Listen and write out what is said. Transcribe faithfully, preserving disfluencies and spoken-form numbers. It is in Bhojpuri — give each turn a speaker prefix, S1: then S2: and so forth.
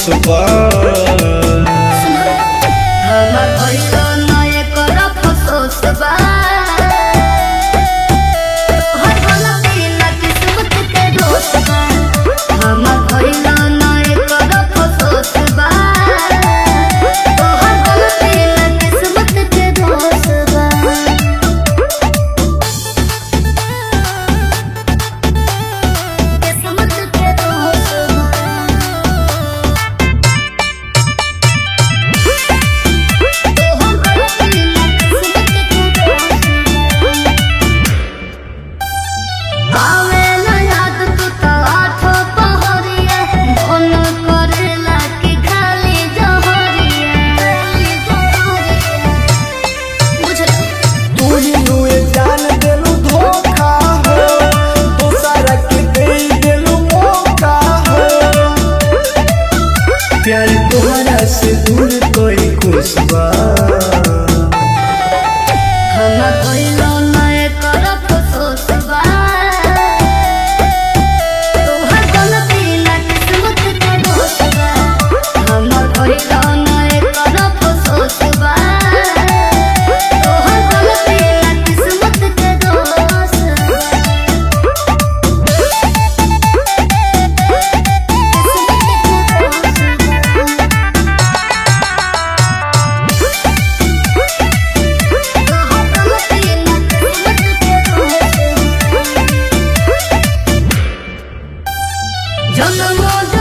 S1: बा।
S2: हमर भइलो ना एकर अफसोस बा। तोहर गलती ना किस्मत के दोष बा। हमर भइलो ना एकर अफसोस बा। तोहर गलती ना किस्मत के दोष बा। किस्मत के दोष बा। आवेला याद तू तो आठो पहरिया, मन करेला कि खाली जहरिया। बुझला
S1: तू ही नुए जान देलू धोखा हो, दोसरा के दे देलू मौका हो। प्यार तोहरा से दूर कोई खुश बा।
S2: हमर भइलो ना एकर अफसोस बा। तोहर गलती ना किस्मत के दोष बा। हमर भइलो ना एकर अफसोस बा। तोहर गलती ना किस्मत के दोष बा। जन्म